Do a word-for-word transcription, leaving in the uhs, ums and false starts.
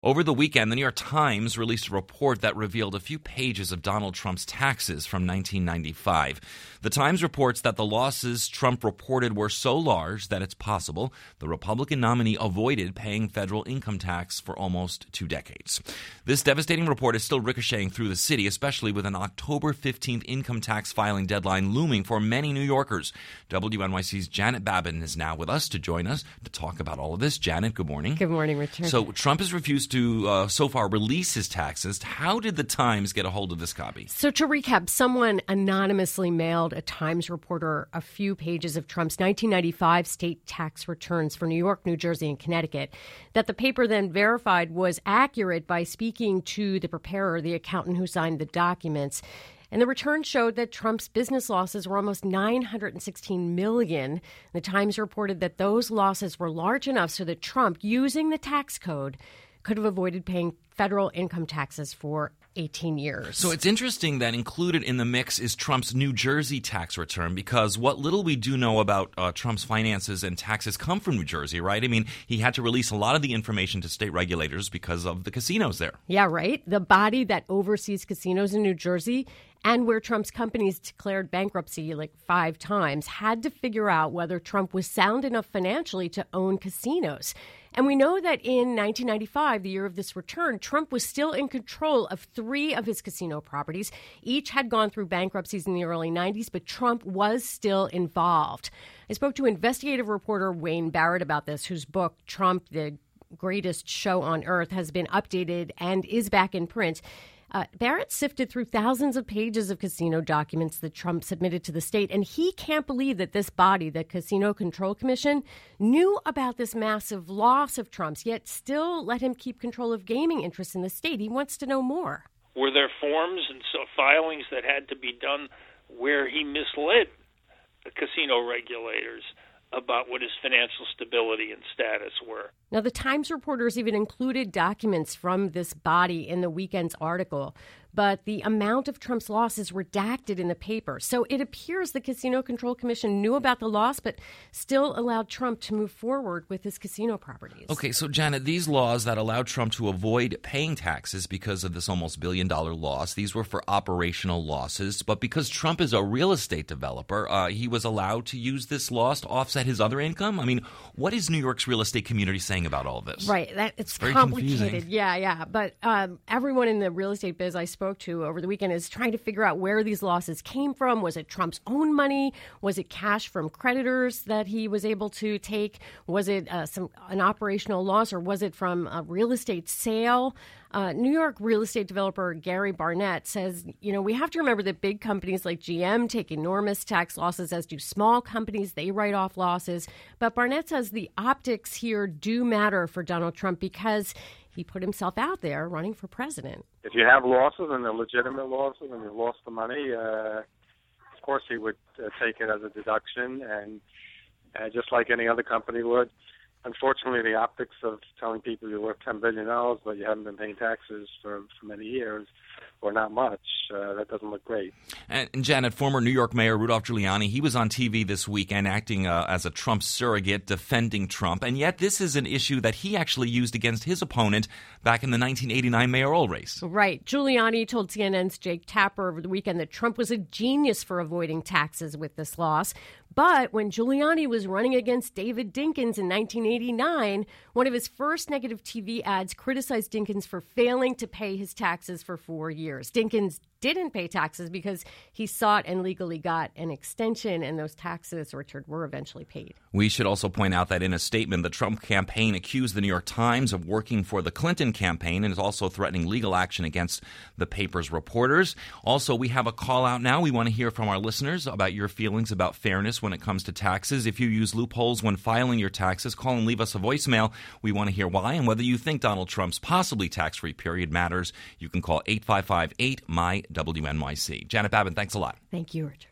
Over the weekend, the New York Times released a report that revealed a few pages of Donald Trump's taxes from nineteen ninety-five. The Times reports that the losses Trump reported were so large that it's possible the Republican nominee avoided paying federal income tax for almost two decades. This devastating report is still ricocheting through the city, especially with an October fifteenth income tax filing deadline looming for many New Yorkers. W N Y C's Janet Babin is now with us to join us to talk about all of this. Janet, good morning. Good morning, Richard. So Trump has refused to uh, so far release his taxes. How did the Times get a hold of this copy? So to recap, someone anonymously mailed a Times reporter a few pages of Trump's nineteen ninety-five state tax returns for New York, New Jersey, and Connecticut that the paper then verified was accurate by speaking to the preparer, the accountant who signed the documents. And the return showed that Trump's business losses were almost nine hundred sixteen million dollars. The Times reported that those losses were large enough so that Trump, using the tax code, could have avoided paying federal income taxes for eighteen years. So it's interesting that included in the mix is Trump's New Jersey tax return, because what little we do know about uh, Trump's finances and taxes come from New Jersey, right? I mean, he had to release a lot of the information to state regulators because of the casinos there. Yeah, right. The body that oversees casinos in New Jersey and where Trump's companies declared bankruptcy like five times had to figure out whether Trump was sound enough financially to own casinos. And we know that in nineteen ninety-five, the year of this return, Trump was still in control of three of his casino properties. Each had gone through bankruptcies in the early nineties, but Trump was still involved. I spoke to investigative reporter Wayne Barrett about this, whose book, Trump, the Greatest Show on Earth, has been updated and is back in print. Uh, Barrett sifted through thousands of pages of casino documents that Trump submitted to the state, and he can't believe that this body, the Casino Control Commission, knew about this massive loss of Trump's, yet still let him keep control of gaming interests in the state. He wants to know more. Were there forms and so filings that had to be done where he misled the casino regulators about what his financial stability and status were? Now, the Times reporters even included documents from this body in the weekend's article, but the amount of Trump's loss is redacted in the paper. So it appears the Casino Control Commission knew about the loss, but still allowed Trump to move forward with his casino properties. Okay, so Janet, these laws that allowed Trump to avoid paying taxes because of this almost billion-dollar loss, these were for operational losses. But because Trump is a real estate developer, uh, he was allowed to use this loss to offset his other income? I mean, what is New York's real estate community saying about all this? Right, that it's Very complicated. confusing. Yeah, yeah. But um, everyone in the real estate biz I spoke to over the weekend is trying to figure out where these losses came from. Was it Trump's own money? Was it cash from creditors that he was able to take? Was it uh, some an operational loss, or was it from a real estate sale? Uh, New York real estate developer Gary Barnett says, you know, we have to remember that big companies like G M take enormous tax losses, as do small companies. They write off losses. But Barnett says the optics here do matter for Donald Trump because he put himself out there running for president. If you have losses and they're legitimate losses and you lost the money, uh, of course he would uh, take it as a deduction, and uh, just like any other company would. Unfortunately, the optics of telling people you're worth ten billion dollars but you haven't been paying taxes for, for many years, or not much, uh, that doesn't look great. And, and Janet, former New York Mayor Rudolph Giuliani, he was on T V this weekend acting uh, as a Trump surrogate, defending Trump. And yet this is an issue that he actually used against his opponent back in the nineteen eighty-nine mayoral race. Right. Giuliani told C N N's Jake Tapper over the weekend that Trump was a genius for avoiding taxes with this loss. But when Giuliani was running against David Dinkins in nineteen eighty-nine, one of his first negative T V ads criticized Dinkins for failing to pay his taxes for four years. Dinkins didn't pay taxes because he sought and legally got an extension, and those taxes, Richard, were eventually paid. We should also point out that in a statement, the Trump campaign accused the New York Times of working for the Clinton campaign and is also threatening legal action against the paper's reporters. Also, we have a call out now. We want to hear from our listeners about your feelings about fairness when it comes to taxes. If you use loopholes when filing your taxes, call and leave us a voicemail. We want to hear why and whether you think Donald Trump's possibly tax-free period matters. You can call eight five five eight M Y W N Y C. Janet Babin, thanks a lot. Thank you, Richard.